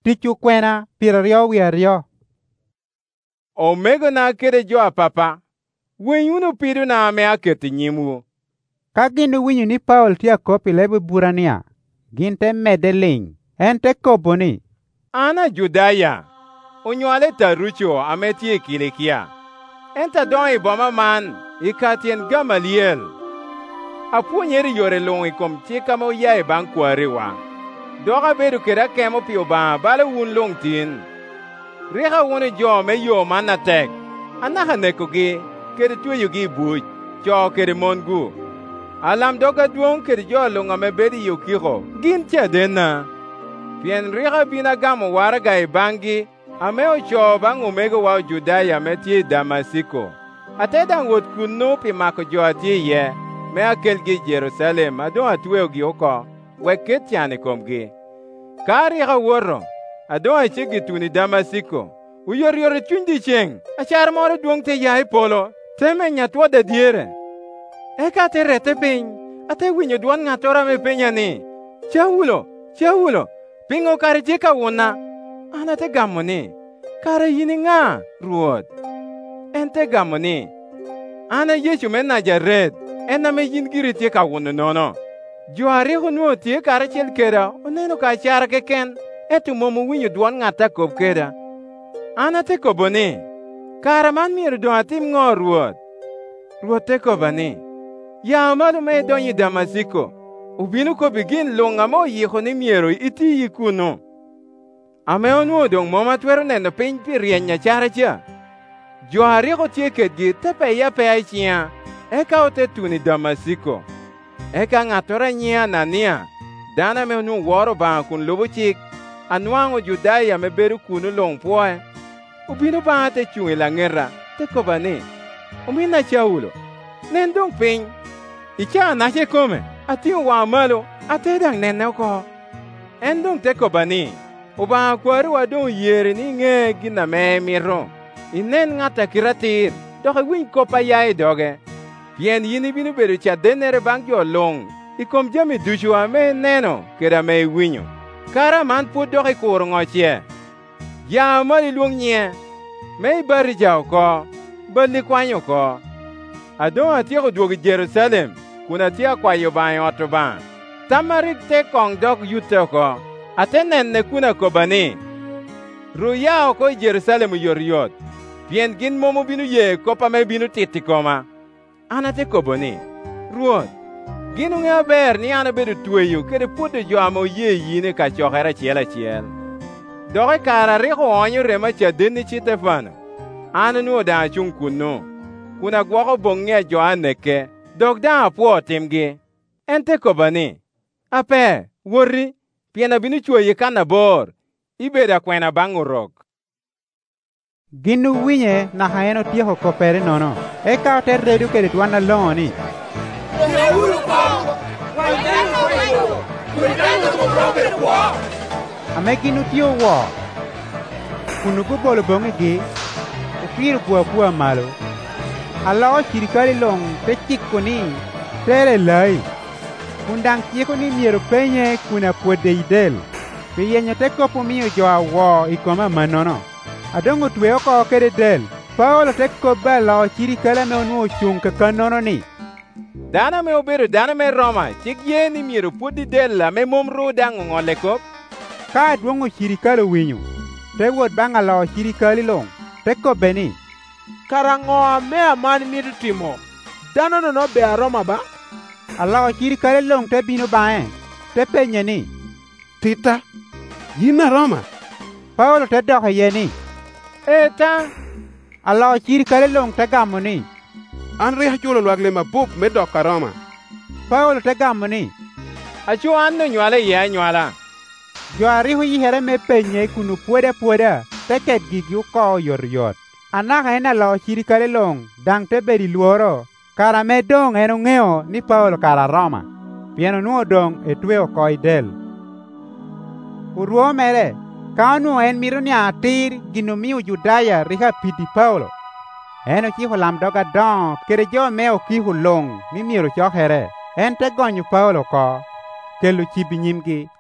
tichu kwena 20 Omegona kede jo apapa, winyunu piduna ame aketo nyimu. Ka gin winyo ni Paul tia kopi lebe burania, gin te mede ling, en te kopo ni. Ana Judaya, onywale Tarucho ametie Kilikia. Enta don i boma man, ikatien Gamaliel. Apuonyeri yore long ikom chika mo yae bang kwariwa. Doga bedu keda kemo pio ba bale wun long tin. Rika wune jo me yo manatek. Anaka nekogi, kede tuyogi buj, jo kede mongu. Alam doga duong kede jo longa me bedi yukiko, gin chadena. Pien rika bina gamo waraga i bangi, ameo cho bang omega wa Judaya metie Damasiko. Atedang wot kuno pi mako jo atie ye, me akelgi Jerusalem adon atweo gi oko, weket chane komgi. Ka rika woro, adon achegi tuni Damasiko. Uyor yore chundi cheng, achar moro duong te yai polo, teme nyatwa da diere. Eka te rete piny, ate winyo duon ngatora me penya ni. Chaulo, pingo kare chika wuna. Ana te gamo ni, kare yini nga, Ruoth. En te gamo ni, ana Yesu me Najaret, ena me yin giri chika wuna nono. Jo ariho nuo tie kare chel keda, oneno ka achara keken, etu momo winyo duon ngata kop keda. Ana te kobo ni, kare man miero don atim ngo Ruoth. Ruoth te kobo ni, ya malo me donyi Damasiko, ubinu ko bigin longa mo yiko ni miero iti yikuno. Ame onuo dong moma twero neno piny pi rienya chara cha. Jo ariho tie ketgi tepe ya pe aichia, eka ote tuni Damasiko. Eka ngatora nyia Anania, dana me onu woro bang kun lobo chik, anwango Judaya me beru kunu long poe. Ubinu bang te chungi langera, te koba ni, umina Chaulo, nendong piny, icha anache kome, atiu wa malo, atedang nene ko. Endong te koba ni, ubang kwari wadong yere ni nge gina me miro, inen ngata kiratir, doke winy kopa yae doge. Pien yini binu beru cha denere bang jo long, ikom jami dushu ame neno, keda me winyo. Kara man put doke kuro ngochie. Ya mali luong nye, me bari jao ko, bali kwanyo ko. Adon atieko duogi Jerusalem, kuna tia kwayo bang oto bang. Tamarik te kong dok yute ko, atenen ne kuna kobani. Ruyao ko Jerusalem yoryot, pien gin momo binu ye kopa me binu titi koma. Ana te koboni, Ruoth, ginu nge ber ni ana bedu tueyo kede puto jo amo ye yine ka chokera chiel. Doke kara riko onyo rema cha deni Chitefano. Ana nuo da achung kuno. Kuna gwako bonge jo aneke. Dok da apuo timgi. Ente kobani. Ape, worri. Piena binu chwe kana bor. Ibeda kwena bango rok. Ginu winye na haeno tieko kopere nono. Eka ote redu kede tuana longo ni. Ame ginu tiyo wo. Kunuku bolo bonge gi. Upiru bua malo. Alao chirikali long te chiko ni. Tere lai. Kundang chiko ni miero penye kuna puede idel. Piyenye te kopo miyo joa wo ikoma manono. Adongo tuweo ko kede del. Paulo te koba lao chirikala me onu chung kakanono ni. Dana me obedo dana me Roma, chik ye ni miero pudi del la me momro dango ngole kop. Ka duongo chirikalo winyo. Te wot banga lao chirikali long. Te kobe ni. Karangoa mea mani miru timo. Dano no be a Roma ba? Alao chirikali long te bino bae. Te penye ni. Tita, yina Roma? Paulo te doke ye ni. Eta. Alao chirikali long te gamo ni. An reha chulo lwagle mabup me doka Roma. Paulo te gamo ni. Achu an no nywala ye nywala. Jo ariho yihere me penye kunu puede. Te ket gigi uko yoryot. Anaka ena lao chirikali long. Dang te beri luoro. Kara me dong eno ngeo ni Paulo kara Roma. Pieno nuo dong etweo koi del. Uruo mere. Kauno en miruni atir ginumiu Judaya riha pidi Paulo. Eno chiho lam doga don kere jo meo kihu long ni miru chokere. En te gonyu Paulo ko. Kelu chibi nyimgi